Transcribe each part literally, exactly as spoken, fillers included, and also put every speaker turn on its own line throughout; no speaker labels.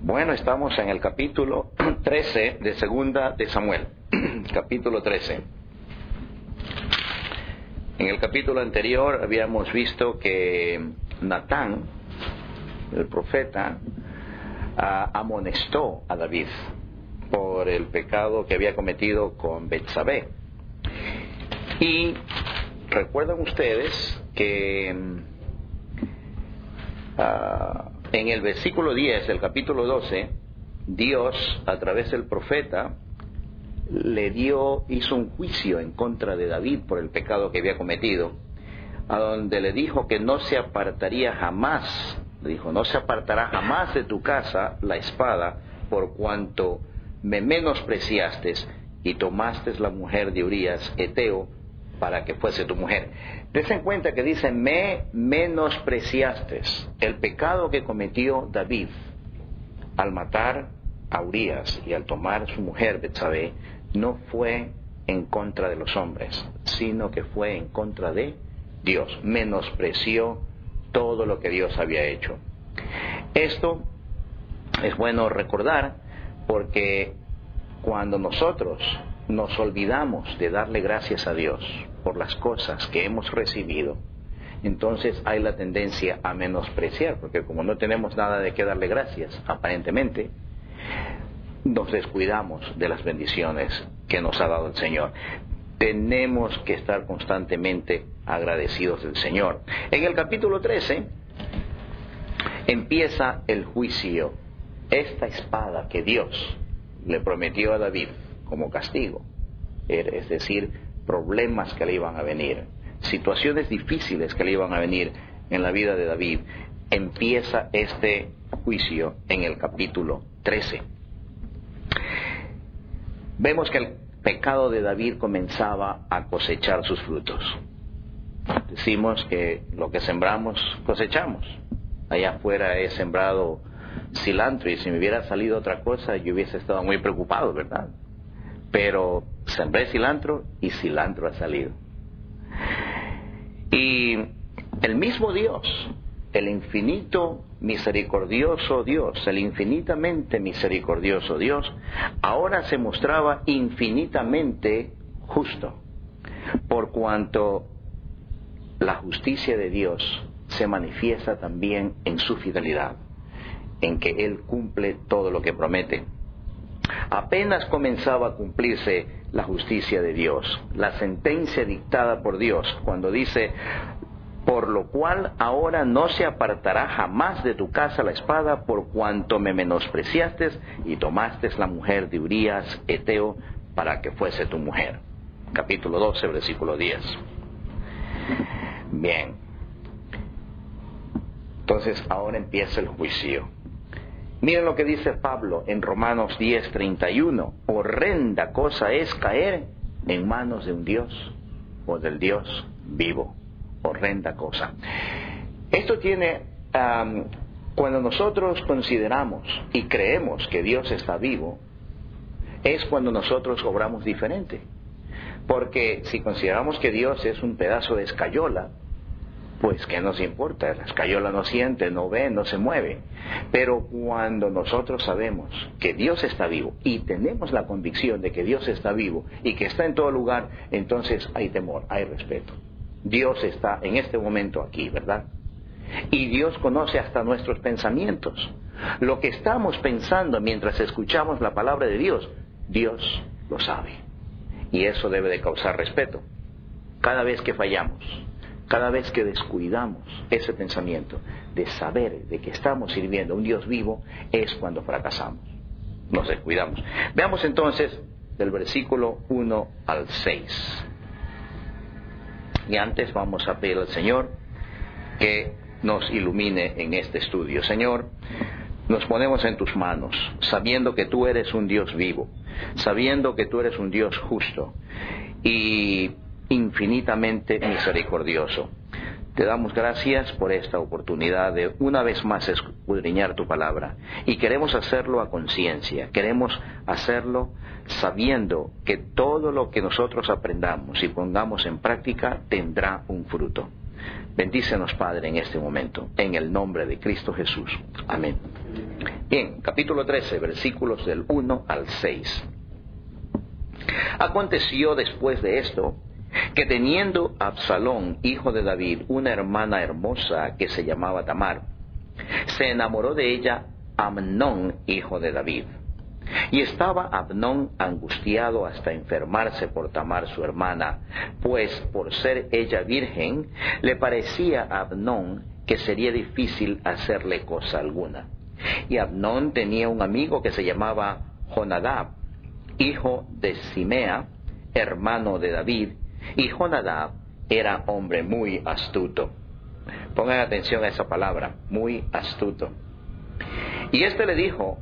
Bueno, estamos en el capítulo trece de Segunda de Samuel. Capítulo trece. En el capítulo anterior habíamos visto que Natán, el profeta, amonestó a David por el pecado que había cometido con Betsabé. Y recuerdan ustedes que uh, en el versículo diez del capítulo doce, Dios, a través del profeta, le dio, hizo un juicio en contra de David por el pecado que había cometido, a donde le dijo que no se apartaría jamás, le dijo, no se apartará jamás de tu casa la espada, por cuanto me menospreciaste y tomaste la mujer de Urías Eteo para que fuese tu mujer. Ten cuenta que dice, me menospreciaste. El pecado que cometió David al matar a Urías y al tomar su mujer Betsabé no fue en contra de los hombres, sino que fue en contra de Dios. Menospreció todo lo que Dios había hecho. Esto es bueno recordar, porque cuando nosotros nos olvidamos de darle gracias a Dios por las cosas que hemos recibido, entonces hay la tendencia a menospreciar, porque como no tenemos nada de qué darle gracias, aparentemente, nos descuidamos de las bendiciones que nos ha dado el Señor. Tenemos que estar constantemente agradecidos del Señor. En el capítulo trece empieza el juicio. Esta espada que Dios le prometió a David como castigo, es decir, problemas que le iban a venir, situaciones difíciles que le iban a venir en la vida de David, empieza este juicio en el capítulo trece. Vemos que el pecado de David comenzaba a cosechar sus frutos. Decimos que lo que sembramos, cosechamos. Allá afuera he sembrado cilantro y si me hubiera salido otra cosa yo hubiese estado muy preocupado, ¿verdad? Pero sembré cilantro y cilantro ha salido. Y el mismo Dios, el infinito misericordioso Dios, el infinitamente misericordioso Dios, ahora se mostraba infinitamente justo, por cuanto la justicia de Dios se manifiesta también en su fidelidad, en que Él cumple todo lo que promete. Apenas comenzaba a cumplirse la justicia de Dios, la sentencia dictada por Dios, cuando dice, por lo cual ahora no se apartará jamás de tu casa la espada, por cuanto me menospreciaste y tomaste la mujer de Urías Eteo para que fuese tu mujer. Capítulo doce, versículo diez. Bien. Entonces ahora empieza el juicio. Miren lo que dice Pablo en Romanos diez, treinta y uno. Horrenda cosa es caer en manos de un Dios o del Dios vivo. Horrenda cosa. Esto tiene, um, cuando nosotros consideramos y creemos que Dios está vivo, es cuando nosotros obramos diferente. Porque si consideramos que Dios es un pedazo de escayola, pues ¿qué nos importa? La escayola no siente, no ve, no se mueve. Pero cuando nosotros sabemos que Dios está vivo y tenemos la convicción de que Dios está vivo y que está en todo lugar, entonces hay temor, hay respeto. Dios está en este momento aquí, ¿verdad? Y Dios conoce hasta nuestros pensamientos. Lo que estamos pensando mientras escuchamos la palabra de Dios, Dios lo sabe. Y eso debe de causar respeto. Cada vez que fallamos, cada vez que descuidamos ese pensamiento de saber de que estamos sirviendo a un Dios vivo, es cuando fracasamos. Nos descuidamos. Veamos entonces del versículo uno al seis. Y antes vamos a pedir al Señor que nos ilumine en este estudio. Señor, nos ponemos en tus manos, sabiendo que tú eres un Dios vivo, sabiendo que tú eres un Dios justo y infinitamente misericordioso. Te damos gracias por esta oportunidad de una vez más escudriñar tu palabra. Y queremos hacerlo a conciencia, queremos hacerlo sabiendo que todo lo que nosotros aprendamos y pongamos en práctica tendrá un fruto. Bendícenos, Padre, en este momento, en el nombre de Cristo Jesús. Amén. Bien, capítulo trece, versículos del uno al seis. Aconteció después de esto, que teniendo Absalón, hijo de David, una hermana hermosa que se llamaba Tamar, se enamoró de ella Amnón, hijo de David. Y estaba Amnón angustiado hasta enfermarse por Tamar su hermana, pues por ser ella virgen, le parecía a Amnón que sería difícil hacerle cosa alguna. Y Amnón tenía un amigo que se llamaba Jonadab, hijo de Simea, hermano de David, y Jonadab era hombre muy astuto. Pongan atención a esa palabra, muy astuto. Y éste le dijo: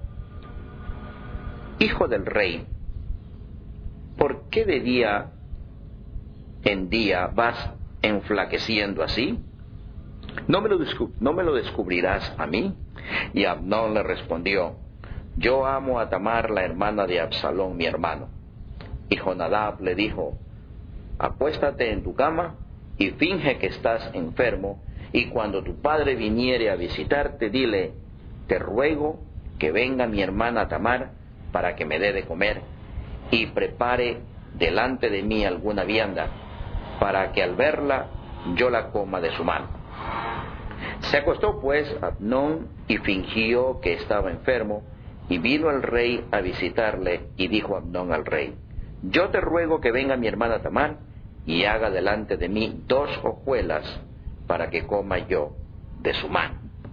hijo del rey, ¿por qué de día en día vas enflaqueciendo así? ¿No me lo, descu- no me lo descubrirás a mí? Y Amnón le respondió: yo amo a Tamar, la hermana de Absalón, mi hermano. Y Jonadab le dijo: acuéstate en tu cama y finge que estás enfermo, y cuando tu padre viniere a visitarte, dile: te ruego que venga mi hermana Tamar para que me dé de comer, y prepare delante de mí alguna vianda, para que al verla yo la coma de su mano. Se acostó pues Amnón y fingió que estaba enfermo, y vino el rey a visitarle, y dijo Amnón al rey: yo te ruego que venga mi hermana Tamar y haga delante de mí dos hojuelas para que coma yo de su mano.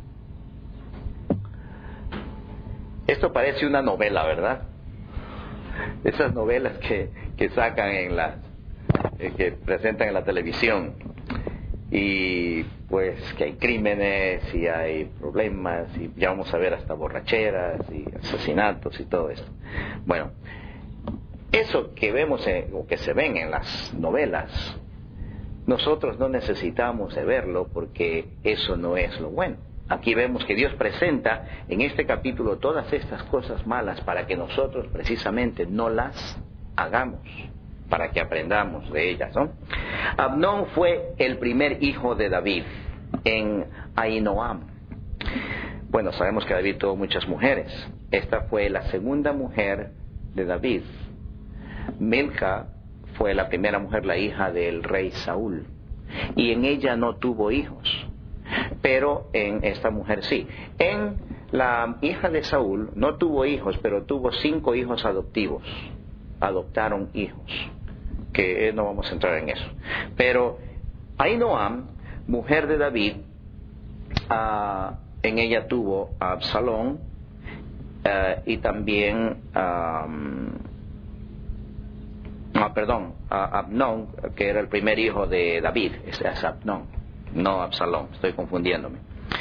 Esto parece una novela, ¿verdad? Esas novelas que, que sacan en la, eh, que presentan en la televisión. Y pues que hay crímenes y hay problemas, y ya vamos a ver hasta borracheras y asesinatos y todo esto. Bueno, eso que vemos en, o que se ven en las novelas, nosotros no necesitamos de verlo, porque eso no es lo bueno. Aquí vemos que Dios presenta en este capítulo todas estas cosas malas para que nosotros precisamente no las hagamos, para que aprendamos de ellas, ¿no? Amnón fue el primer hijo de David en Ahinoam. Bueno, sabemos que David tuvo muchas mujeres. Esta fue la segunda mujer de David. Milca fue la primera mujer, la hija del rey Saúl, y en ella no tuvo hijos, pero en esta mujer sí. En la hija de Saúl no tuvo hijos, pero tuvo cinco hijos adoptivos. Adoptaron hijos, que no vamos a entrar en eso. Pero Ahinoam, mujer de David, uh, en ella tuvo a Absalón uh, y también um, ah, perdón, a Amnón, que era el primer hijo de David. Ese es Amnón, no Absalón, estoy confundiéndome.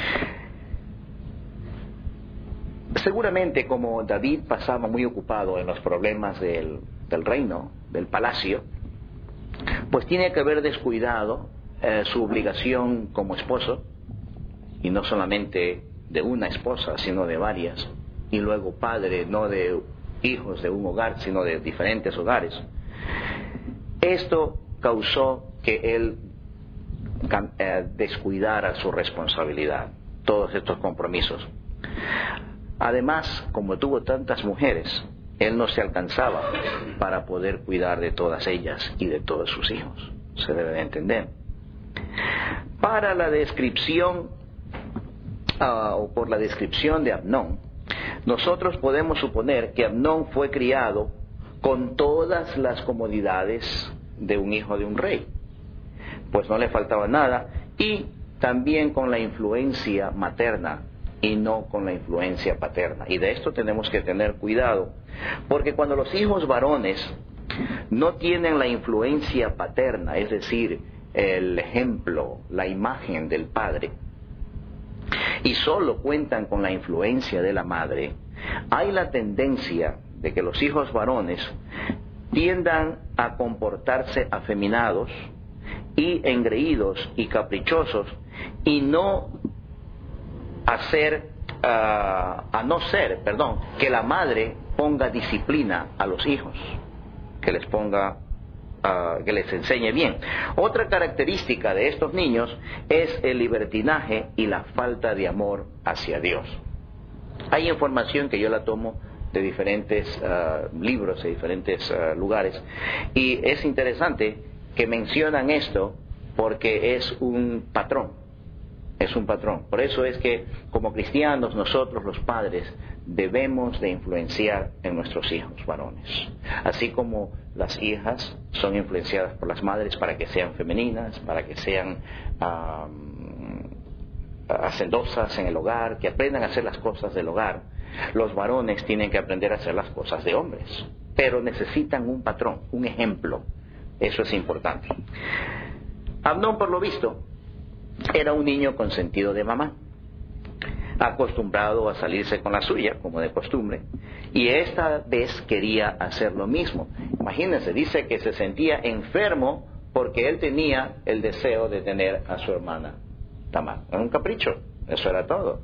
Seguramente, como David pasaba muy ocupado en los problemas del, del reino, del palacio, pues tiene que haber descuidado eh, su obligación como esposo, y no solamente de una esposa, sino de varias, y luego padre, no de hijos de un hogar, sino de diferentes hogares. Esto causó que él eh, descuidara su responsabilidad, todos estos compromisos. Además, como tuvo tantas mujeres, él no se alcanzaba para poder cuidar de todas ellas y de todos sus hijos. Se debe de entender. Para la descripción, uh, o por la descripción de Amnón, nosotros podemos suponer que Amnón fue criado con todas las comodidades de un hijo de un rey, pues no le faltaba nada, y también con la influencia materna y no con la influencia paterna. Y de esto tenemos que tener cuidado, porque cuando los hijos varones no tienen la influencia paterna, es decir, el ejemplo, la imagen del padre, y solo cuentan con la influencia de la madre, hay la tendencia de que los hijos varones tiendan a comportarse afeminados y engreídos y caprichosos, y no hacer, uh, a no ser, perdón, que la madre ponga disciplina a los hijos, que les ponga, uh, que les enseñe bien. Otra característica de estos niños es el libertinaje y la falta de amor hacia Dios. Hay información que yo la tomo de diferentes uh, libros, de diferentes uh, lugares, y es interesante que mencionan esto porque es un patrón, es un patrón. Por eso es que como cristianos nosotros los padres debemos de influenciar en nuestros hijos varones, así como las hijas son influenciadas por las madres para que sean femeninas, para que sean um, hacendosas en el hogar, que aprendan a hacer las cosas del hogar. Los varones tienen que aprender a hacer las cosas de hombres, pero necesitan un patrón, un ejemplo. Eso es importante. Amnón, por lo visto, era un niño consentido de mamá, acostumbrado a salirse con la suya, como de costumbre, y esta vez quería hacer lo mismo. Imagínense, dice que se sentía enfermo porque él tenía el deseo de tener a su hermana Tamar. Era un capricho, eso era todo.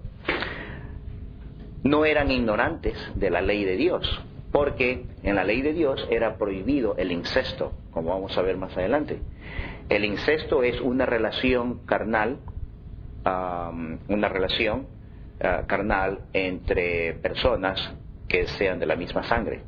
No eran ignorantes de la ley de Dios, porque en la ley de Dios era prohibido el incesto, como vamos a ver más adelante. El incesto es una relación carnal, um, una relación uh, carnal entre personas que sean de la misma sangre.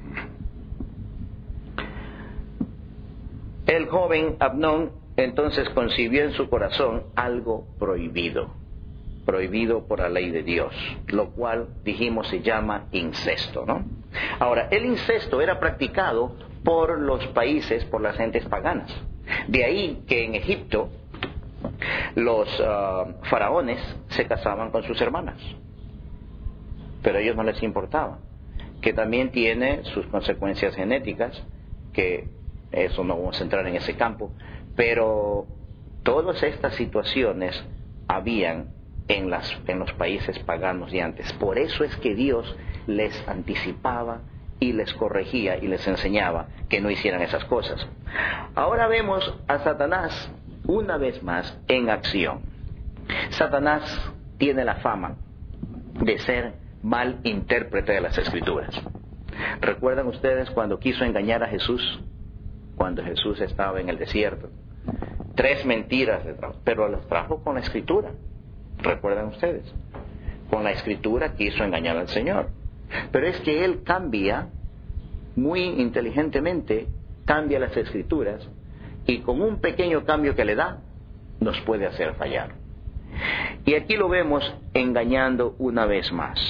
El joven Amnón entonces concibió en su corazón algo prohibido, prohibido por la ley de Dios, lo cual dijimos se llama incesto, ¿no? Ahora, el incesto era practicado por los países, por las gentes paganas. De ahí que en Egipto los uh, faraones se casaban con sus hermanas, pero a ellos no les importaba, que también tiene sus consecuencias genéticas, que eso no vamos a entrar en ese campo, pero todas estas situaciones habían en, las, en los países paganos de antes. Por eso es que Dios les anticipaba y les corregía y les enseñaba que no hicieran esas cosas. Ahora vemos a Satanás una vez más en acción. Satanás tiene la fama de ser mal intérprete de las Escrituras. ¿Recuerdan ustedes cuando quiso engañar a Jesús? Cuando Jesús estaba en el desierto. Tres mentiras, pero las trajo con la Escritura. ¿Recuerdan ustedes? Con la Escritura quiso engañar al Señor. Pero es que Él cambia, muy inteligentemente, cambia las Escrituras, y con un pequeño cambio que le da, nos puede hacer fallar. Y aquí lo vemos engañando una vez más.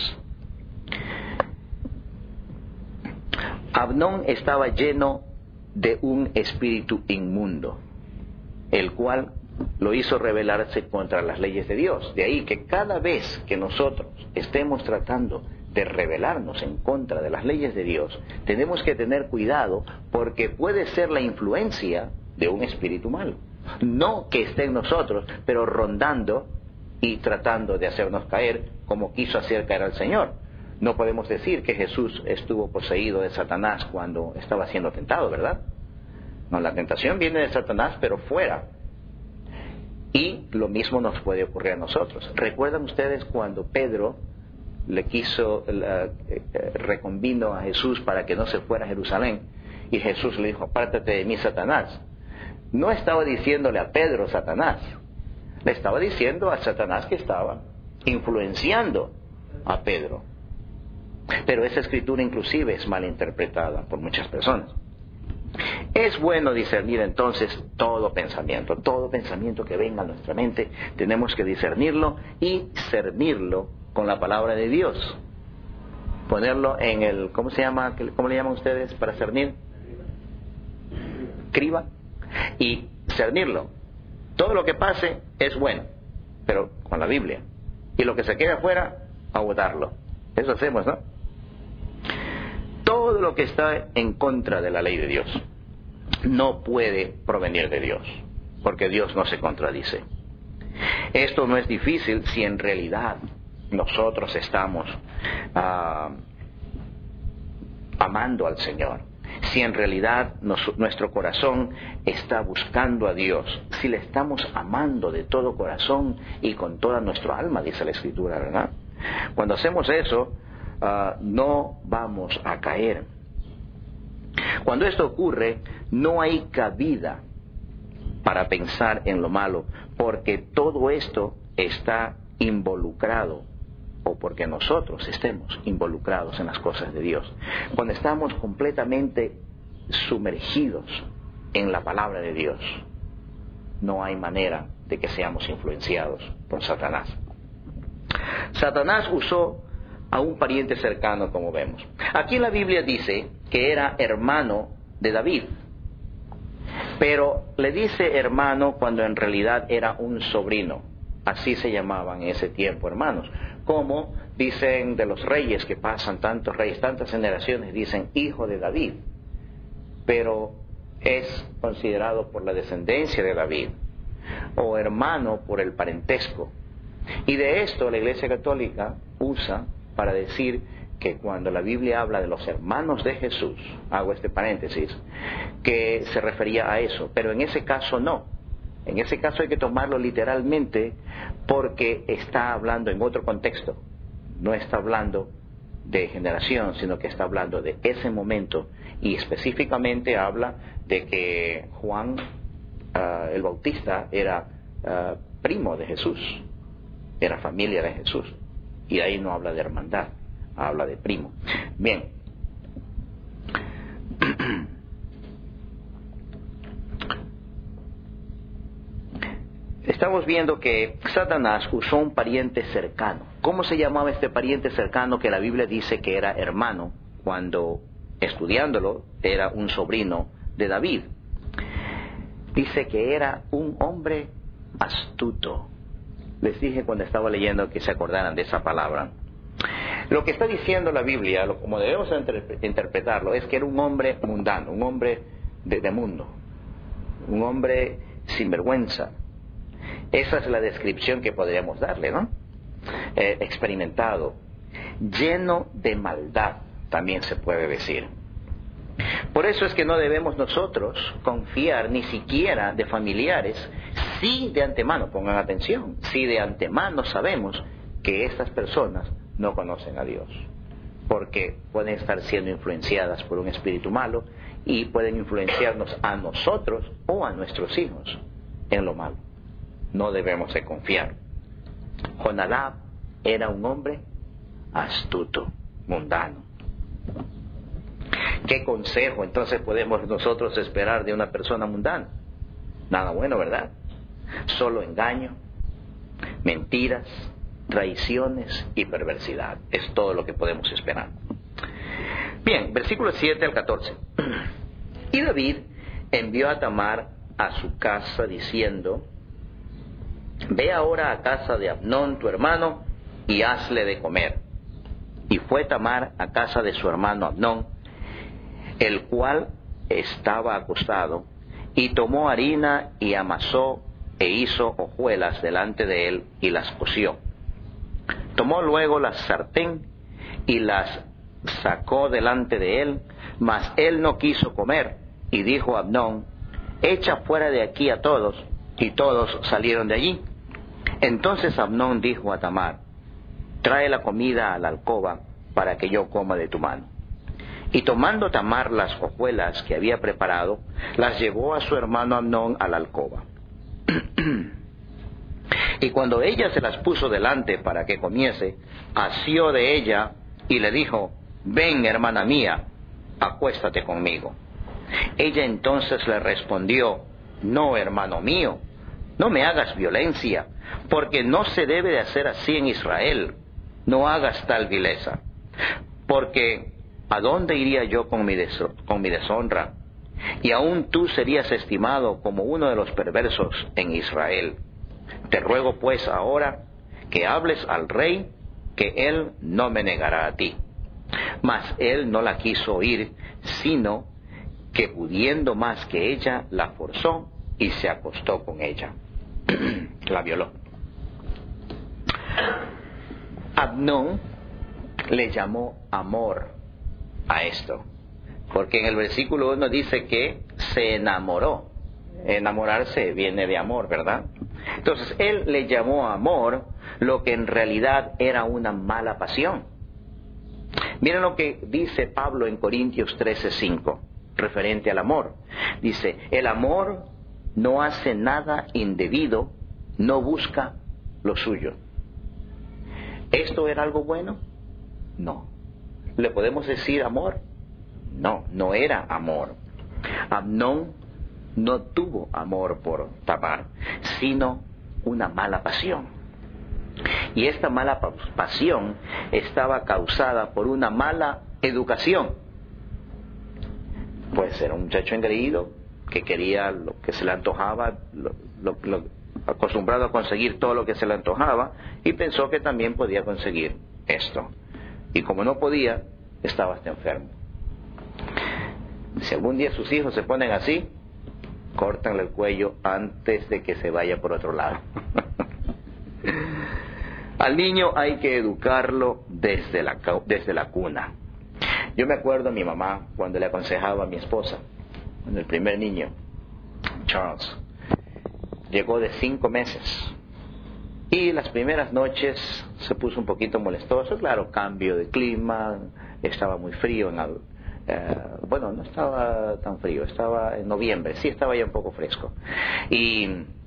Amnón estaba lleno de un espíritu inmundo, el cual lo hizo rebelarse contra las leyes de Dios. De ahí que cada vez que nosotros estemos tratando de rebelarnos en contra de las leyes de Dios, tenemos que tener cuidado, porque puede ser la influencia de un espíritu malo. No que esté en nosotros, pero rondando y tratando de hacernos caer, como quiso hacer caer al Señor. No podemos decir que Jesús estuvo poseído de Satanás cuando estaba siendo tentado, ¿verdad? No, la tentación viene de Satanás, pero fuera. Y lo mismo nos puede ocurrir a nosotros. ¿Recuerdan ustedes cuando Pedro le quiso, la, eh, reconvino a Jesús para que no se fuera a Jerusalén? Y Jesús le dijo, apártate de mí, Satanás. No estaba diciéndole a Pedro Satanás, le estaba diciendo a Satanás que estaba influenciando a Pedro. Pero esa escritura inclusive es mal interpretada por muchas personas. Es bueno discernir entonces todo pensamiento, todo pensamiento que venga a nuestra mente, tenemos que discernirlo y cernirlo con la palabra de Dios. Ponerlo en el, ¿cómo se llama? ¿Cómo le llaman ustedes para cernir? Criba. Y cernirlo. Todo lo que pase es bueno, pero con la Biblia. Y lo que se quede afuera, a botarlo. Eso hacemos, ¿no? Todo lo que está en contra de la ley de Dios no puede provenir de Dios, porque Dios no se contradice. Esto no es difícil si en realidad nosotros estamos uh, amando al Señor, si en realidad nos, nuestro corazón está buscando a Dios, si le estamos amando de todo corazón y con toda nuestra alma, dice la Escritura, ¿verdad? Cuando hacemos eso, uh, no vamos a caer. Cuando esto ocurre, no hay cabida para pensar en lo malo, porque todo esto está involucrado o porque nosotros estemos involucrados en las cosas de Dios. Cuando estamos completamente sumergidos en la palabra de Dios, no hay manera de que seamos influenciados por Satanás. Satanás usó a un pariente cercano, como vemos. Aquí en la Biblia dice que era hermano de David, pero le dice hermano cuando en realidad era un sobrino. Así se llamaban en ese tiempo, hermanos. Como dicen de los reyes, que pasan tantos reyes, tantas generaciones, dicen hijo de David, pero es considerado por la descendencia de David, o hermano por el parentesco. Y de esto la Iglesia Católica usa para decir que cuando la Biblia habla de los hermanos de Jesús, hago este paréntesis, que se refería a eso, pero en ese caso no. En ese caso hay que tomarlo literalmente porque está hablando en otro contexto. No está hablando de generación, sino que está hablando de ese momento, y específicamente habla de que Juan uh, el Bautista era uh, primo de Jesús, era familia de Jesús, y ahí no habla de hermandad, habla de primo. Bien. Estamos viendo que Satanás usó un pariente cercano. ¿Cómo se llamaba este pariente cercano que la Biblia dice que era hermano, cuando estudiándolo era un sobrino de David? Dice que era un hombre astuto. Les dije cuando estaba leyendo que se acordaran de esa palabra. Lo que está diciendo la Biblia, lo, como debemos interpretarlo, es que era un hombre mundano, un hombre de, de mundo, un hombre sin vergüenza. Esa es la descripción que podríamos darle, ¿no? Eh, experimentado, lleno de maldad, también se puede decir. Por eso es que no debemos nosotros confiar ni siquiera de familiares, si de antemano, pongan atención, si de antemano sabemos que estas personas no conocen a Dios, porque pueden estar siendo influenciadas por un espíritu malo y pueden influenciarnos a nosotros o a nuestros hijos en lo malo. No debemos de confiar. Jonadab era un hombre astuto, mundano. ¿Qué consejo entonces podemos nosotros esperar de una persona mundana? Nada bueno, ¿verdad? Solo engaño, mentiras, traiciones y perversidad. Es todo lo que podemos esperar. Bien, versículos siete al catorce. Y David envió a Tamar a su casa diciendo: ve ahora a casa de Amnón tu hermano y hazle de comer. Y fue Tamar a casa de su hermano Amnón, el cual estaba acostado, y tomó harina y amasó e hizo hojuelas delante de él y las coció. Tomó luego la sartén y las sacó delante de él, mas él no quiso comer, y dijo a Amnón: echa fuera de aquí a todos. Y todos salieron de allí. Entonces Amnón dijo a Tamar: trae la comida a la alcoba para que yo coma de tu mano. Y tomando Tamar las hojuelas que había preparado, las llevó a su hermano Amnón a la alcoba. Y cuando ella se las puso delante para que comiese, asió de ella y le dijo: ven, hermana mía, acuéstate conmigo. Ella entonces le respondió: no, hermano mío, no me hagas violencia, porque no se debe de hacer así en Israel. No hagas tal vileza, porque ¿a dónde iría yo con mi, des- con mi deshonra? Y aún tú serías estimado como uno de los perversos en Israel. Te ruego pues ahora que hables al rey, que él no me negará a ti. Mas él no la quiso oír, sino que pudiendo más que ella, la forzó y se acostó con ella. La violó. Amnón le llamó amor a esto, porque en el versículo uno dice que se enamoró. Enamorarse viene de amor, ¿verdad? Entonces él le llamó amor lo que en realidad era una mala pasión. Miren lo que dice Pablo en Corintios trece cinco referente al amor. Dice: el amor no hace nada indebido, no busca lo suyo. ¿Esto era algo bueno? No. ¿Le podemos decir amor? No, no era amor. Amnón no tuvo amor por Tamar, sino una mala pasión. Y esta mala pasión estaba causada por una mala educación. Pues era un muchacho engreído que quería lo que se le antojaba, lo, lo, lo, acostumbrado a conseguir todo lo que se le antojaba, y pensó que también podía conseguir esto. Y como no podía, estaba hasta enfermo. Si algún día sus hijos se ponen así, córtanle el cuello antes de que se vaya por otro lado. Al niño hay que educarlo desde la, desde la cuna. Yo me acuerdo a mi mamá cuando le aconsejaba a mi esposa, cuando el primer niño, Charles, llegó de cinco meses. Y las primeras noches se puso un poquito molestoso, claro, cambio de clima, estaba muy frío en el, eh, bueno, no estaba tan frío, estaba en noviembre, sí estaba ya un poco fresco. Y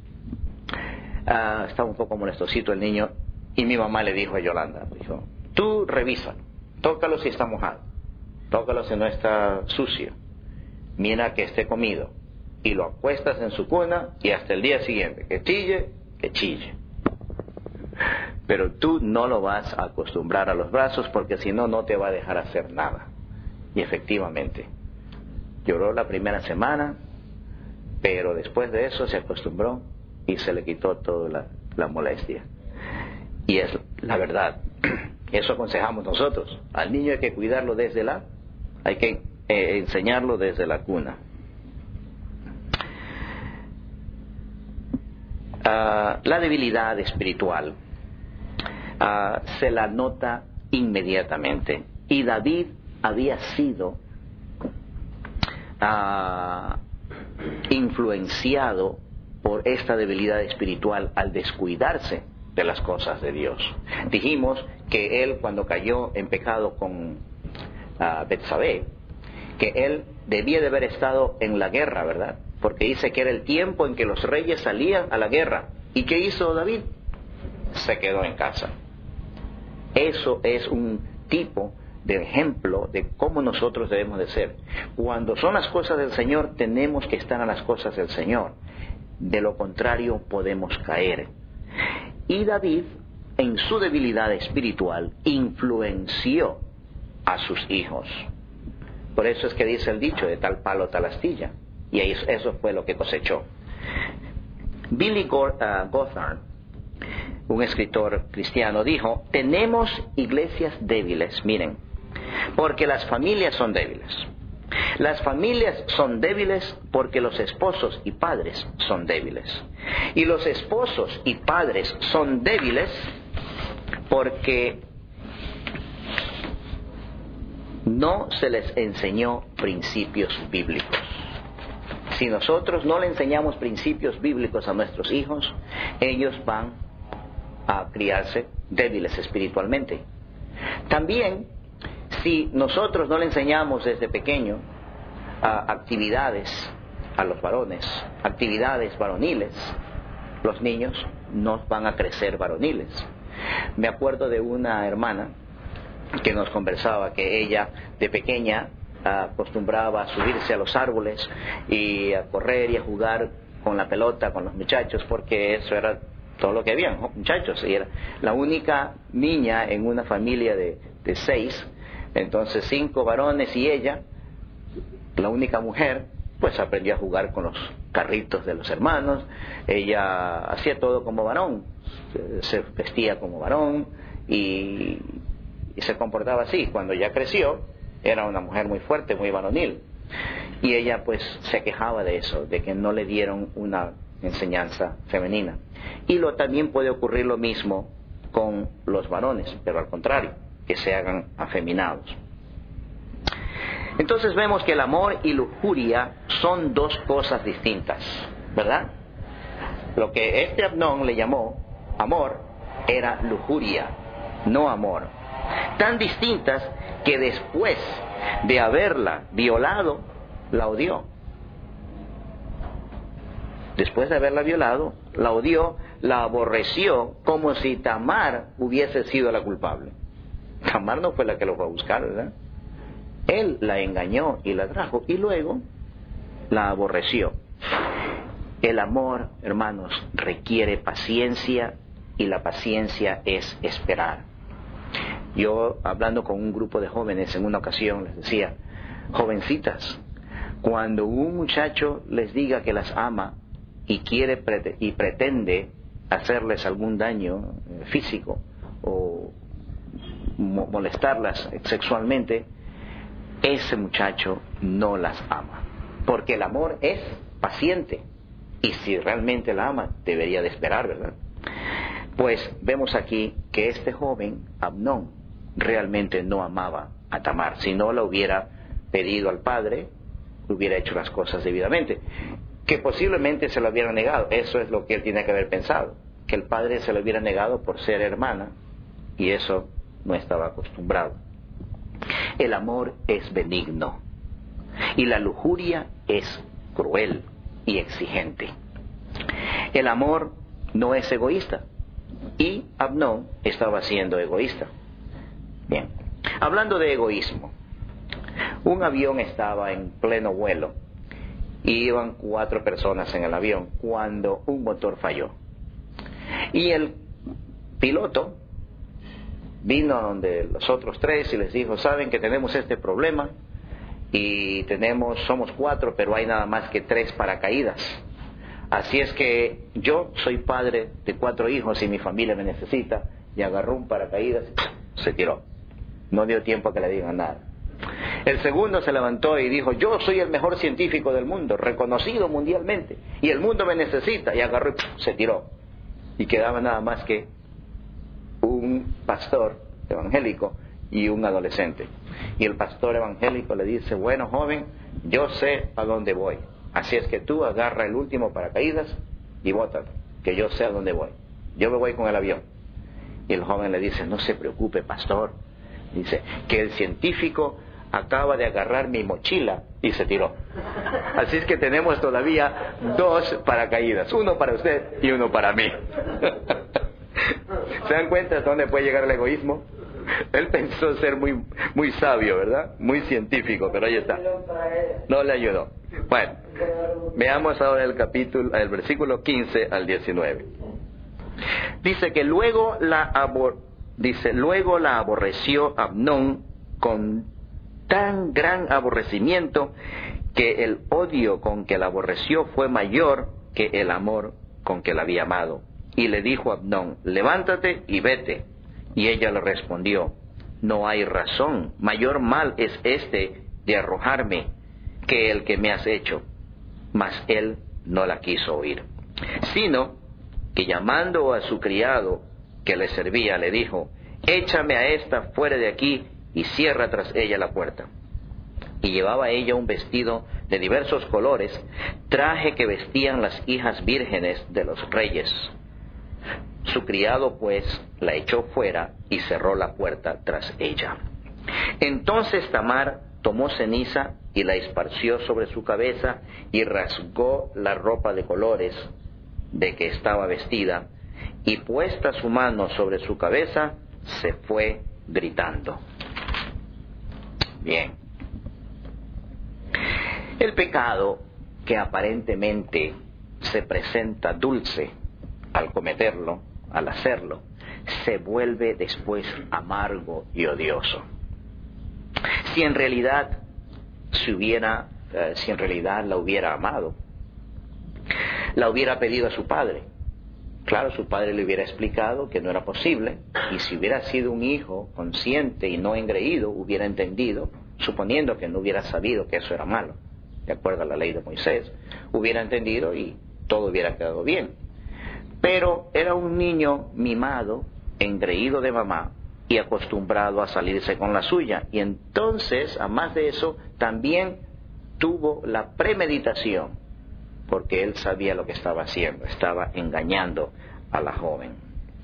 uh, estaba un poco molestosito el niño, y mi mamá le dijo a Yolanda, dijo, tú revisa, tócalo si está mojado, tócalo si no está sucio, mira que esté comido, y lo acuestas en su cuna, y hasta el día siguiente, que chille, que chille. Pero tú no lo vas a acostumbrar a los brazos, porque si no, no te va a dejar hacer nada. Y efectivamente, lloró la primera semana, pero después de eso se acostumbró y se le quitó toda la, la molestia. Y es la verdad, eso aconsejamos nosotros. Al niño hay que cuidarlo desde la, hay que eh, enseñarlo desde la cuna. Uh, la debilidad espiritual uh, se la nota inmediatamente, y David había sido uh, influenciado por esta debilidad espiritual al descuidarse de las cosas de Dios. Dijimos que él, cuando cayó en pecado con uh, Betsabé, que él debía de haber estado en la guerra, ¿verdad? Porque dice que era el tiempo en que los reyes salían a la guerra. ¿Y qué hizo David? Se quedó en casa. Eso es un tipo de ejemplo de cómo nosotros debemos de ser. Cuando son las cosas del Señor, tenemos que estar a las cosas del Señor. De lo contrario, podemos caer. Y David, en su debilidad espiritual, influenció a sus hijos. Por eso es que dice el dicho, de tal palo tal astilla. Y eso fue lo que cosechó. Billy Gothard, un escritor cristiano, dijo, tenemos iglesias débiles, miren, porque las familias son débiles. Las familias son débiles porque los esposos y padres son débiles. Y los esposos y padres son débiles porque no se les enseñó principios bíblicos. Si nosotros no le enseñamos principios bíblicos a nuestros hijos, ellos van a criarse débiles espiritualmente. También, si nosotros no le enseñamos desde pequeño a actividades a los varones, actividades varoniles, los niños no van a crecer varoniles. Me acuerdo de una hermana que nos conversaba que ella de pequeña acostumbraba a subirse a los árboles y a correr y a jugar con la pelota con los muchachos, porque eso era todo lo que había, muchachos, y era la única niña en una familia de, de seis, entonces cinco varones y ella, la única mujer, pues aprendió a jugar con los carritos de los hermanos. Ella hacía todo como varón, se vestía como varón y, y se comportaba así. Cuando ya creció, era una mujer muy fuerte, muy varonil, y ella pues se quejaba de eso, de que no le dieron una enseñanza femenina. Y lo también puede ocurrir lo mismo con los varones, pero al contrario, que se hagan afeminados. Entonces vemos que el amor y lujuria son dos cosas distintas, ¿verdad? Lo que este Amnón le llamó amor era lujuria, no amor. Tan distintas que después de haberla violado, la odió. Después de haberla violado, la odió, la aborreció como si Tamar hubiese sido la culpable. Tamar no fue la que lo fue a buscar, ¿verdad? Él la engañó y la trajo y luego la aborreció. El amor, hermanos, requiere paciencia y la paciencia es esperar. Yo, hablando con un grupo de jóvenes en una ocasión, les decía: jovencitas, cuando un muchacho les diga que las ama y quiere y pretende hacerles algún daño físico o molestarlas sexualmente, ese muchacho no las ama, porque el amor es paciente, y si realmente la ama debería de esperar, ¿verdad? Pues vemos aquí que este joven Amnón realmente no amaba a Tamar. Si no la hubiera pedido al padre, hubiera hecho las cosas debidamente, que posiblemente se lo hubiera negado. Eso es lo que él tiene que haber pensado, que el padre se lo hubiera negado por ser hermana, y eso no estaba acostumbrado. El amor es benigno y la lujuria es cruel y exigente. El amor no es egoísta, y Amnón estaba siendo egoísta. Bien, hablando de egoísmo, un avión estaba en pleno vuelo y iban cuatro personas en el avión cuando un motor falló, y el piloto vino a donde los otros tres y les dijo: saben que tenemos este problema y tenemos somos cuatro, pero hay nada más que tres paracaídas. Así es que yo soy padre de cuatro hijos y mi familia me necesita. Y agarró un paracaídas y se tiró. No dio tiempo a que le digan nada. El segundo se levantó y dijo: yo soy el mejor científico del mundo, reconocido mundialmente, y el mundo me necesita. Y agarró y se tiró. Y quedaba nada más que un pastor evangélico y un adolescente. Y el pastor evangélico le dice: bueno, joven, yo sé a dónde voy, así es que tú agarra el último paracaídas y bótalo, que yo sé a dónde voy, yo me voy con el avión. Y el joven le dice: no se preocupe, pastor, dice que el científico acaba de agarrar mi mochila y se tiró. Así es que tenemos todavía dos paracaídas, uno para usted y uno para mí. ¿Se dan cuenta hasta dónde puede llegar el egoísmo? Él pensó ser muy muy sabio, ¿verdad? Muy científico, pero ahí está. No le ayudó. Bueno, veamos ahora el capítulo, el versículo quince al diecinueve. Dice que luego la abor, dice, luego la aborreció Amnón con tan gran aborrecimiento que el odio con que la aborreció fue mayor que el amor con que la había amado. Y le dijo a Amnón: levántate y vete. Y ella le respondió: no hay razón, mayor mal es este de arrojarme que el que me has hecho. Mas él no la quiso oír, sino que llamando a su criado que le servía, le dijo: échame a esta fuera de aquí y cierra tras ella la puerta. Y llevaba ella un vestido de diversos colores, traje que vestían las hijas vírgenes de los reyes. Su criado pues la echó fuera y cerró la puerta tras ella. Entonces Tamar tomó ceniza y la esparció sobre su cabeza y rasgó la ropa de colores de que estaba vestida, y puesta su mano sobre su cabeza se fue gritando. Bien. El pecado, que aparentemente se presenta dulce al cometerlo, al hacerlo, se vuelve después amargo y odioso. Si en realidad se hubiera, eh, si en realidad la hubiera amado, la hubiera pedido a su padre. Claro, su padre le hubiera explicado que no era posible, y si hubiera sido un hijo consciente y no engreído, hubiera entendido, suponiendo que no hubiera sabido que eso era malo, de acuerdo a la ley de Moisés, hubiera entendido y todo hubiera quedado bien. Pero era un niño mimado, engreído de mamá y acostumbrado a salirse con la suya. Y entonces, a más de eso, también tuvo la premeditación, porque él sabía lo que estaba haciendo, estaba engañando a la joven.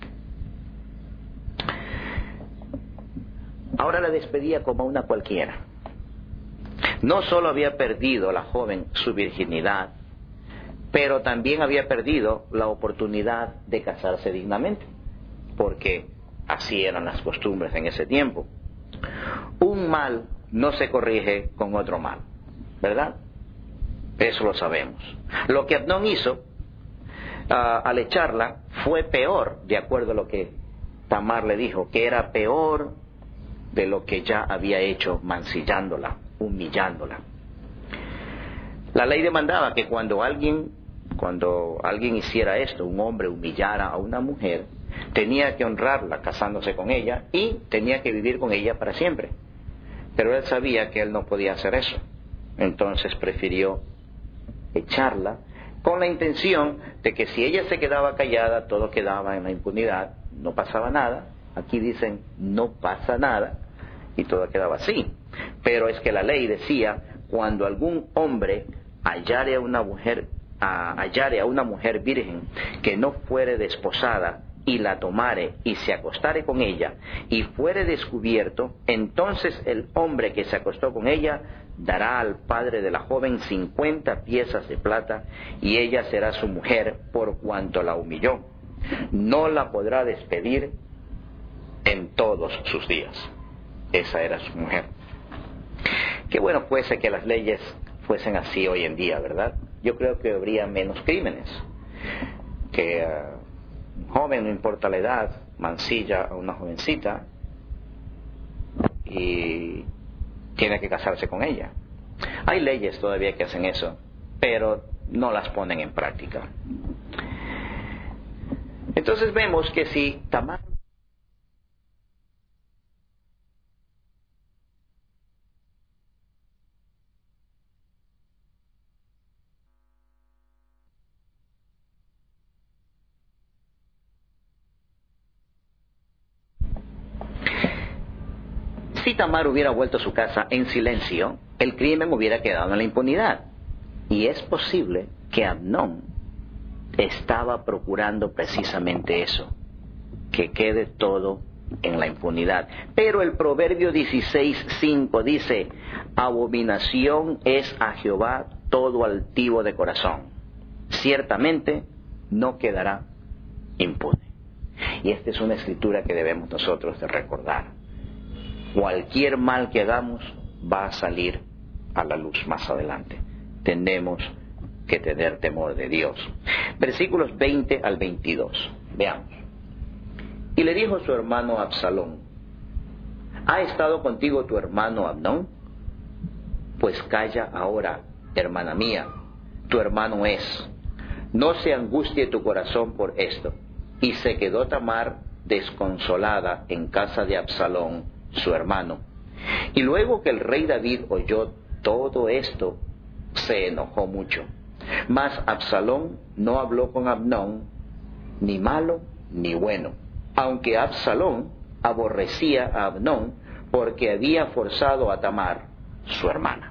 Ahora la despedía como una cualquiera. No solo había perdido la joven su virginidad, pero también había perdido la oportunidad de casarse dignamente, porque así eran las costumbres en ese tiempo. Un mal no se corrige con otro mal, ¿verdad? Eso lo sabemos. Lo que Amnón hizo uh, al echarla fue peor, de acuerdo a lo que Tamar le dijo, que era peor de lo que ya había hecho, mancillándola, humillándola. La ley demandaba que cuando alguien, cuando alguien hiciera esto, un hombre humillara a una mujer, tenía que honrarla casándose con ella y tenía que vivir con ella para siempre. Pero él sabía que él no podía hacer eso. Entonces prefirió echarla con la intención de que si ella se quedaba callada, todo quedaba en la impunidad, no pasaba nada. Aquí dicen, no pasa nada, y todo quedaba así. Pero es que la ley decía, cuando algún hombre hallare a una mujer, a, hallare a una mujer virgen que no fuere desposada, y la tomare y se acostare con ella, y fuere descubierto, entonces el hombre que se acostó con ella dará al padre de la joven cincuenta piezas de plata, y ella será su mujer por cuanto la humilló. No la podrá despedir en todos sus días. Esa era su mujer. Qué bueno fuese que las leyes fuesen así hoy en día, ¿verdad? Yo creo que habría menos crímenes. Que uh, un joven, no importa la edad, mancilla a una jovencita y tiene que casarse con ella. Hay leyes todavía que hacen eso, pero no las ponen en práctica. Entonces vemos que si Tamar Si Tamar hubiera vuelto a su casa en silencio, el crimen hubiera quedado en la impunidad. Y es posible que Amnón estaba procurando precisamente eso, que quede todo en la impunidad. Pero el Proverbio dieciséis cinco dice, abominación es a Jehová todo altivo de corazón. Ciertamente no quedará impune. Y esta es una escritura que debemos nosotros de recordar. Cualquier mal que hagamos va a salir a la luz más adelante. Tenemos que tener temor de Dios. Versículos veinte al veintidós. Veamos. Y le dijo su hermano Absalón, ¿ha estado contigo tu hermano Amnón? Pues calla ahora, hermana mía, tu hermano es. No se angustie tu corazón por esto. Y se quedó Tamar desconsolada en casa de Absalón, su hermano. Y luego que el rey David oyó todo esto, se enojó mucho. Mas Absalón no habló con Amnón, ni malo ni bueno, aunque Absalón aborrecía a Amnón porque había forzado a Tamar, su hermana.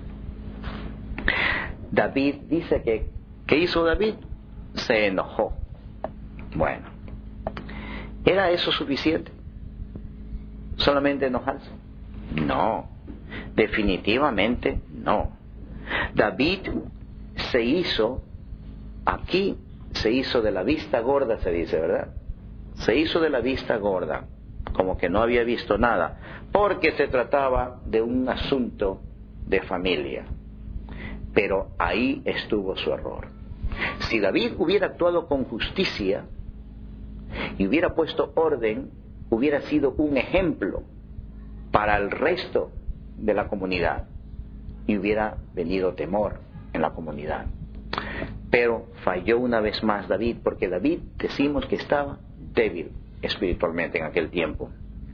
David dice que, ¿qué hizo David? Se enojó. Bueno, ¿era eso suficiente? ¿Solamente enojarse? No, definitivamente no. David se hizo, aquí se hizo de la vista gorda, se dice, ¿verdad? Se hizo de la vista gorda, como que no había visto nada, porque se trataba de un asunto de familia. Pero ahí estuvo su error. Si David hubiera actuado con justicia y hubiera puesto orden, hubiera sido un ejemplo para el resto de la comunidad y hubiera venido temor en la comunidad. Pero falló una vez más David, porque David decimos que estaba débil espiritualmente en aquel tiempo.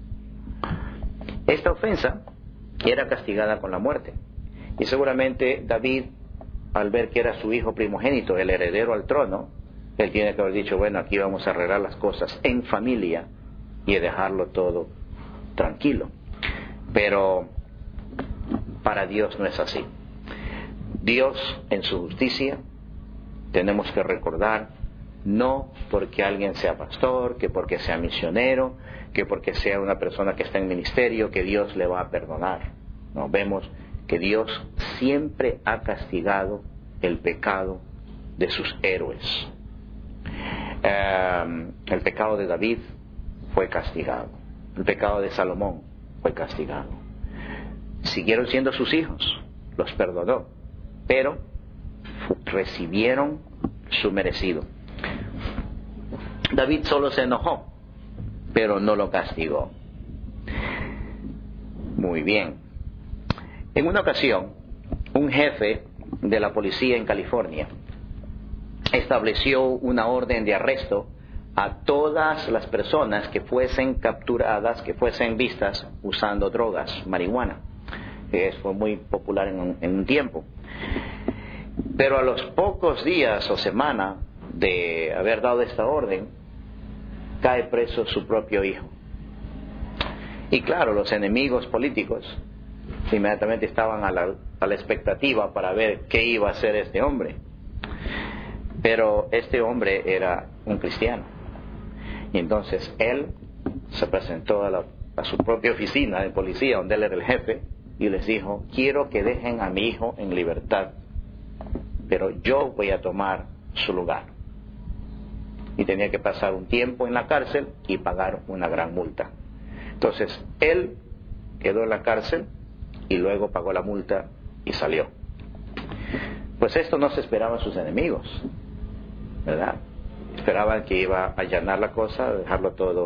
Esta ofensa era castigada con la muerte, y seguramente David, al ver que era su hijo primogénito, el heredero al trono, él tiene que haber dicho, bueno, aquí vamos a arreglar las cosas en familia y dejarlo todo tranquilo. Pero para Dios no es así. Dios, en su justicia, tenemos que recordar, no porque alguien sea pastor, que porque sea misionero, que porque sea una persona que está en ministerio, que Dios le va a perdonar. No, vemos que Dios siempre ha castigado el pecado de sus héroes. Eh, el pecado de David fue castigado. El pecado de Salomón fue castigado. Siguieron siendo sus hijos, los perdonó, pero recibieron su merecido. David solo se enojó, pero no lo castigó. Muy bien. En una ocasión, un jefe de la policía en California estableció una orden de arresto a todas las personas que fuesen capturadas, que fuesen vistas usando drogas, marihuana. Eso fue muy popular en un, en un tiempo. Pero a los pocos días o semana de haber dado esta orden, cae preso su propio hijo. Y claro, los enemigos políticos inmediatamente estaban a la, a la expectativa para ver qué iba a hacer este hombre. Pero este hombre era un cristiano. Y entonces él se presentó a, la, a su propia oficina de policía, donde él era el jefe, y les dijo: quiero que dejen a mi hijo en libertad, pero yo voy a tomar su lugar. Y tenía que pasar un tiempo en la cárcel y pagar una gran multa. Entonces él quedó en la cárcel y luego pagó la multa y salió. Pues esto no se esperaba a sus enemigos, ¿verdad? Esperaban que iba a allanar la cosa, dejarlo todo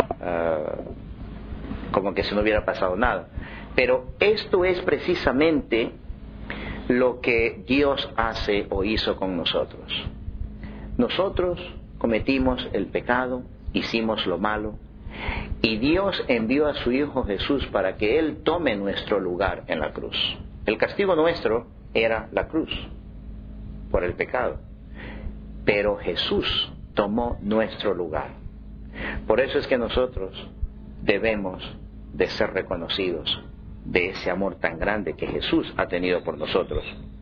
uh, como que si no hubiera pasado nada. Pero esto es precisamente lo que Dios hace o hizo con nosotros. Nosotros cometimos el pecado, hicimos lo malo, y Dios envió a su Hijo Jesús para que Él tome nuestro lugar en la cruz. El castigo nuestro era la cruz por el pecado, pero Jesús tomó nuestro lugar. Por eso es que nosotros debemos de ser reconocidos de ese amor tan grande que Jesús ha tenido por nosotros.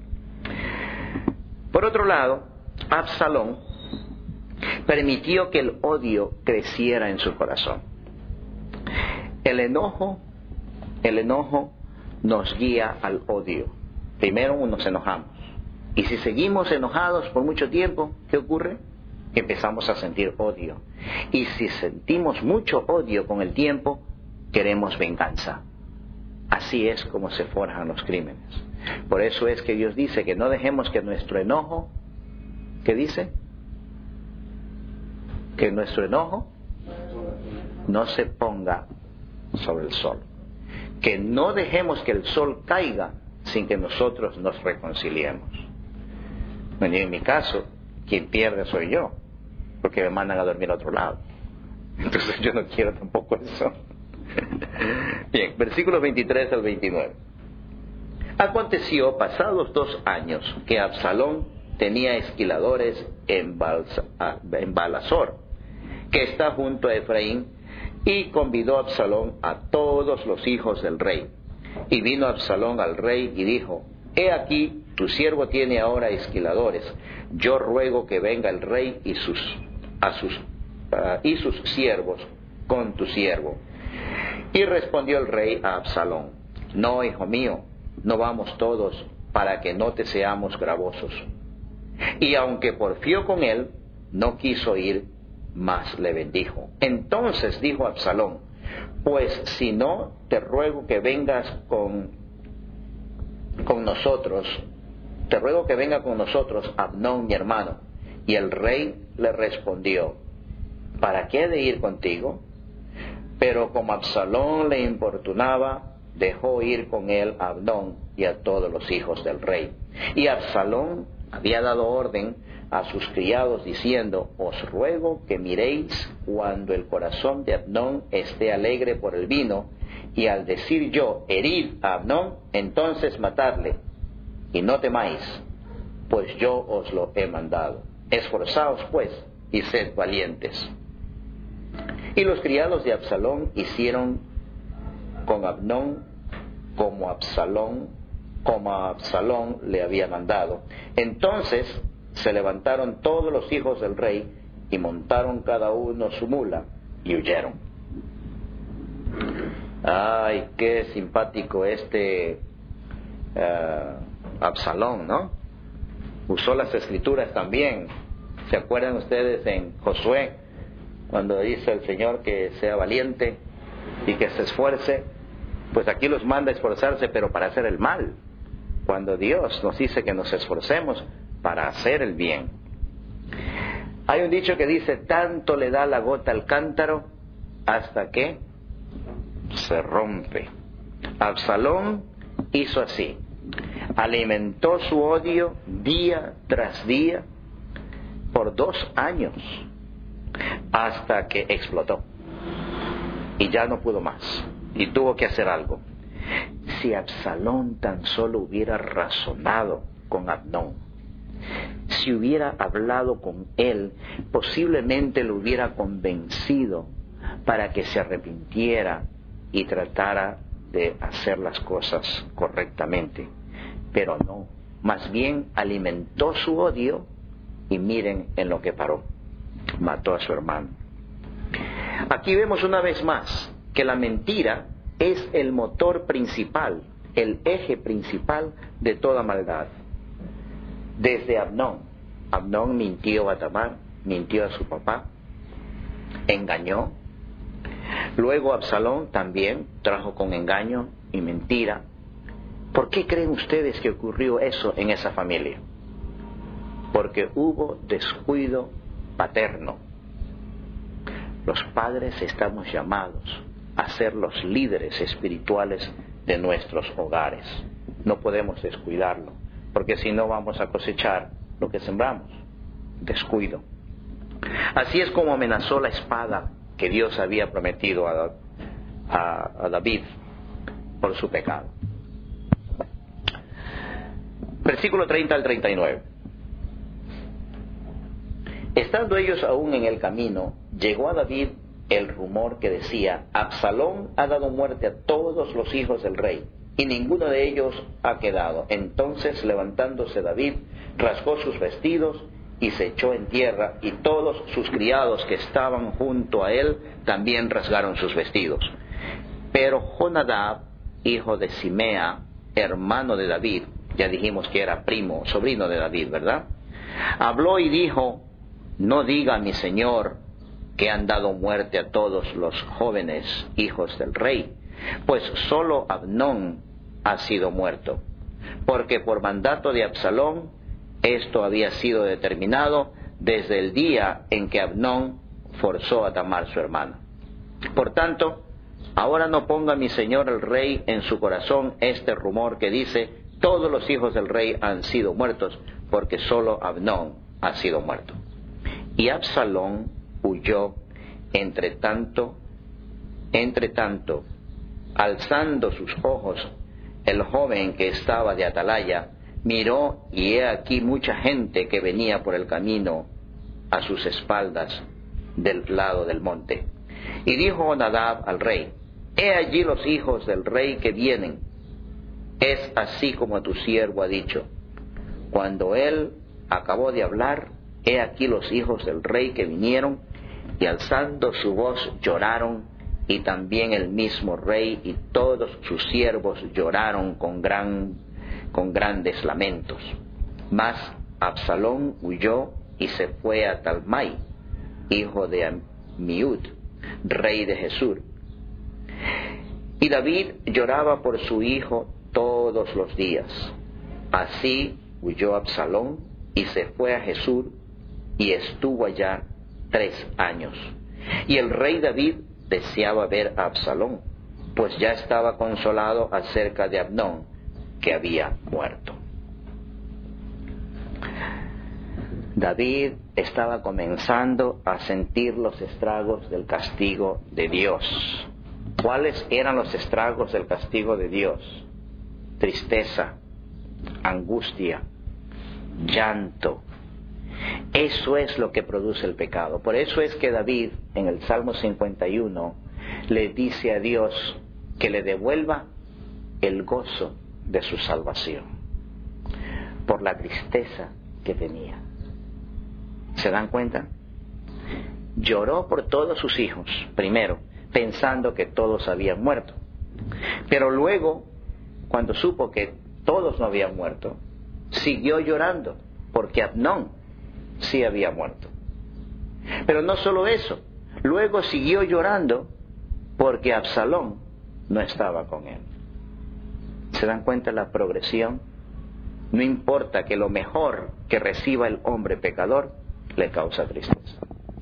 Por otro lado, Absalón permitió que el odio creciera en su corazón. El enojo, el enojo nos guía al odio. Primero nos enojamos. Y si seguimos enojados por mucho tiempo, ¿qué ocurre? Empezamos a sentir odio. Y si sentimos mucho odio con el tiempo, queremos venganza. Así es como se forjan los crímenes. Por eso es que Dios dice que no dejemos que nuestro enojo, ¿qué dice? Que nuestro enojo no se ponga sobre el sol. Que no dejemos que el sol caiga sin que nosotros nos reconciliemos. Bueno, y en mi caso, quien pierde soy yo, porque me mandan a dormir a otro lado. Entonces yo no quiero tampoco eso. Bien, versículos veintitrés al veintinueve. Aconteció, pasados dos años, que Absalón tenía esquiladores en, Balsa, en Balasor, que está junto a Efraín, y convidó a Absalón a todos los hijos del rey. Y vino Absalón al rey y dijo: he aquí, tu siervo tiene ahora esquiladores. Yo ruego que venga el rey y sus, a sus, uh, y sus siervos con tu siervo. Y respondió el rey a Absalón: no, hijo mío, no vamos todos, para que no te seamos gravosos. Y aunque porfió con él, no quiso ir, mas le bendijo. Entonces dijo Absalón: pues si no, te ruego que vengas con, con nosotros, te ruego que venga con nosotros Amnón mi hermano. Y el rey le respondió: ¿para qué he de ir contigo? Pero como Absalón le importunaba, dejó ir con él a Amnón y a todos los hijos del rey. Y Absalón había dado orden a sus criados diciendo: os ruego que miréis cuando el corazón de Amnón esté alegre por el vino, y al decir yo: herid a Amnón, entonces matadle, y no temáis, pues yo os lo he mandado. Esforzaos pues y sed valientes. Y los criados de Absalón hicieron con Amnón como Absalón, como a Absalón le había mandado. Entonces se levantaron todos los hijos del rey y montaron cada uno su mula y huyeron. Ay, qué simpático este uh, Absalón, ¿no? Usó las escrituras también. ¿Se acuerdan ustedes en Josué, cuando dice el Señor que sea valiente y que se esfuerce? Pues aquí los manda a esforzarse, pero para hacer el mal, cuando Dios nos dice que nos esforcemos para hacer el bien. Hay un dicho que dice: tanto le da la gota al cántaro hasta que se rompe. Absalón hizo así. Alimentó su odio día tras día por dos años hasta que explotó y ya no pudo más y tuvo que hacer algo. Si Absalón tan solo hubiera razonado con Amnón, si hubiera hablado con él, posiblemente lo hubiera convencido para que se arrepintiera y tratara de hacer las cosas correctamente. Pero no, más bien alimentó su odio y miren en lo que paró. Mató a su hermano. Aquí vemos una vez más que la mentira es el motor principal, el eje principal de toda maldad. Desde Amnón. Amnón mintió a Tamar, mintió a su papá, engañó. Luego Absalón también trajo con engaño y mentira. ¿Por qué creen ustedes que ocurrió eso en esa familia? Porque hubo descuido paterno. Los padres estamos llamados a ser los líderes espirituales de nuestros hogares. No podemos descuidarlo, porque si no vamos a cosechar lo que sembramos, descuido. Así es como amenazó la espada que Dios había prometido a, a, a David por su pecado. Versículo treinta al treinta y nueve. Estando ellos aún en el camino, llegó a David el rumor que decía: Absalón ha dado muerte a todos los hijos del rey, y ninguno de ellos ha quedado. Entonces, levantándose David, rasgó sus vestidos y se echó en tierra, y todos sus criados que estaban junto a él también rasgaron sus vestidos. Pero Jonadab, hijo de Simea, hermano de David, ya dijimos que era primo, sobrino de David, ¿verdad?, habló y dijo: no diga mi señor que han dado muerte a todos los jóvenes hijos del rey, pues solo Amnón ha sido muerto, porque por mandato de Absalón esto había sido determinado desde el día en que Amnón forzó a Tamar su hermana. Por tanto, ahora no ponga mi señor el rey en su corazón este rumor que dice: todos los hijos del rey han sido muertos, porque solo Amnón ha sido muerto. Y Absalón huyó. Entre tanto, entre tanto, alzando sus ojos, el joven que estaba de atalaya miró, y he aquí mucha gente que venía por el camino a sus espaldas del lado del monte. Y dijo Jonadab al rey: he allí los hijos del rey que vienen. Es así como tu siervo ha dicho. Cuando él acabó de hablar, he aquí los hijos del rey que vinieron, y alzando su voz lloraron, y también el mismo rey y todos sus siervos lloraron con gran con grandes lamentos. Mas Absalón huyó y se fue a Talmai, hijo de Amiud, rey de Jesur. Y David lloraba por su hijo todos los días. Así huyó Absalón y se fue a Jesur, y estuvo allá tres años. Y el rey David deseaba ver a Absalón, pues ya estaba consolado acerca de Amnón, que había muerto. David estaba comenzando a sentir los estragos del castigo de Dios. ¿Cuáles eran los estragos del castigo de Dios? Tristeza, angustia, llanto. Eso es lo que produce el pecado. Por eso es que David, en el Salmo cincuenta y uno, le dice a Dios que le devuelva el gozo de su salvación, por la tristeza que tenía. ¿Se dan cuenta? Lloró por todos sus hijos, primero, pensando que todos habían muerto. Pero luego, cuando supo que todos no habían muerto, siguió llorando porque Amnón sí había muerto. Pero no solo eso, luego siguió llorando porque Absalón no estaba con él. ¿Se dan cuenta la progresión? No importa que lo mejor que reciba el hombre pecador le causa tristeza.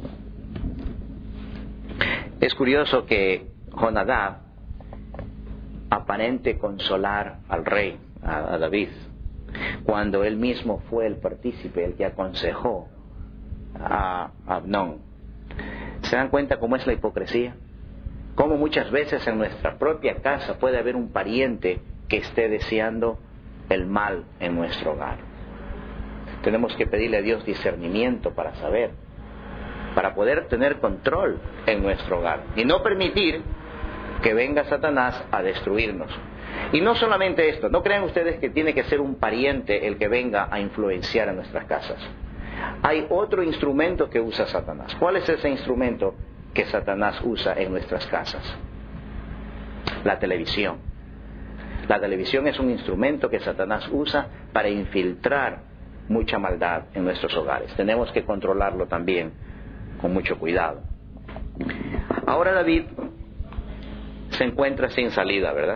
Es curioso que Jonadab aparente consolar al rey, a, a David, cuando él mismo fue el partícipe, el que aconsejó a Amnón. ¿Se dan cuenta cómo es la hipocresía? Cómo muchas veces en nuestra propia casa puede haber un pariente que esté deseando el mal en nuestro hogar. Tenemos que pedirle a Dios discernimiento para saber, para poder tener control en nuestro hogar y no permitir que venga Satanás a destruirnos. Y no solamente esto, no crean ustedes que tiene que ser un pariente el que venga a influenciar en nuestras casas. Hay otro instrumento que usa Satanás. ¿Cuál es ese instrumento que Satanás usa en nuestras casas? La televisión. La televisión es un instrumento que Satanás usa para infiltrar mucha maldad en nuestros hogares. Tenemos que controlarlo también con mucho cuidado. Ahora David se encuentra sin salida, ¿verdad?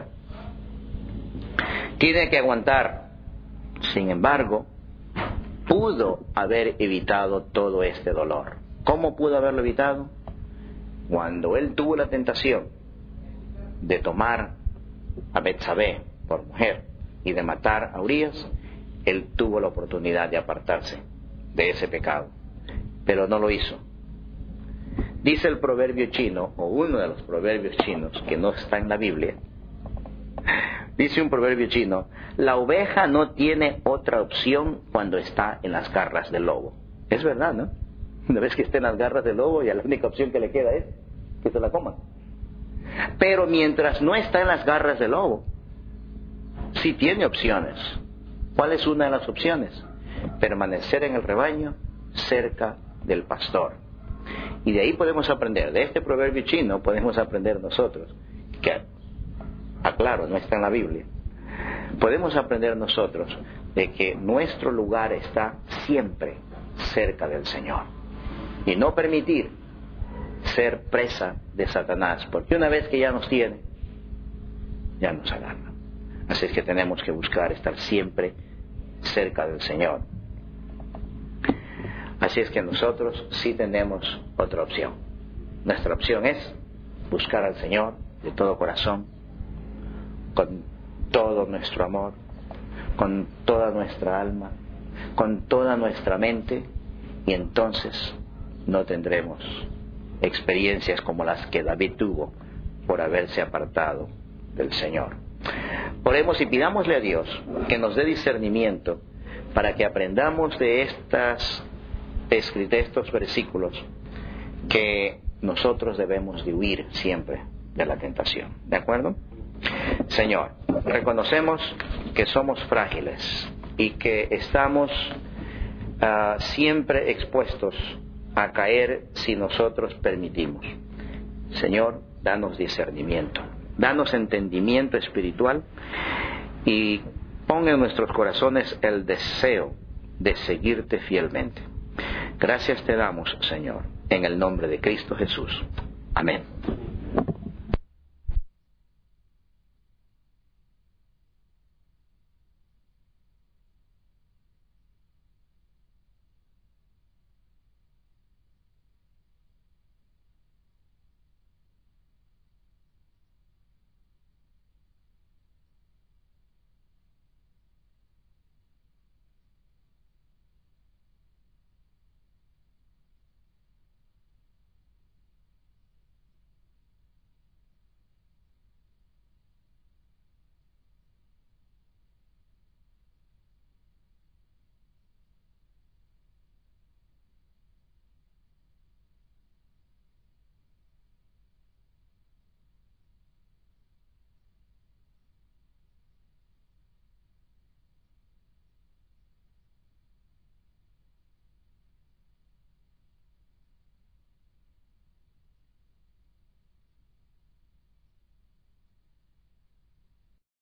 Tiene que aguantar. Sin embargo, pudo haber evitado todo este dolor. ¿Cómo pudo haberlo evitado? Cuando él tuvo la tentación de tomar a Betsabé por mujer y de matar a Urías, él tuvo la oportunidad de apartarse de ese pecado, pero no lo hizo. Dice el proverbio chino, o uno de los proverbios chinos que no está en la Biblia, dice un proverbio chino: la oveja no tiene otra opción cuando está en las garras del lobo. Es verdad, ¿no? Una vez que esté en las garras del lobo, ya la única opción que le queda es que se la coman. Pero mientras no está en las garras del lobo, sí tiene opciones. ¿Cuál es una de las opciones? Permanecer en el rebaño, cerca del pastor. Y de ahí podemos aprender, de este proverbio chino podemos aprender nosotros, que, aclaro, no está en la Biblia, podemos aprender nosotros de que nuestro lugar está siempre cerca del Señor. Y no permitir ser presa de Satanás, porque una vez que ya nos tiene, ya nos agarra. Así es que tenemos que buscar estar siempre cerca del Señor. Así es que nosotros sí tenemos otra opción. Nuestra opción es buscar al Señor de todo corazón, con todo nuestro amor, con toda nuestra alma, con toda nuestra mente, y entonces no tendremos experiencias como las que David tuvo por haberse apartado del Señor. Oremos y pidámosle a Dios que nos dé discernimiento para que aprendamos de estas de estos versículos que nosotros debemos de huir siempre de la tentación. ¿De acuerdo? Señor, reconocemos que somos frágiles y que estamos uh, siempre expuestos a caer si nosotros permitimos. Señor, danos discernimiento, danos entendimiento espiritual y pon en nuestros corazones el deseo de seguirte fielmente. Gracias te damos, Señor, en el nombre de Cristo Jesús. Amén.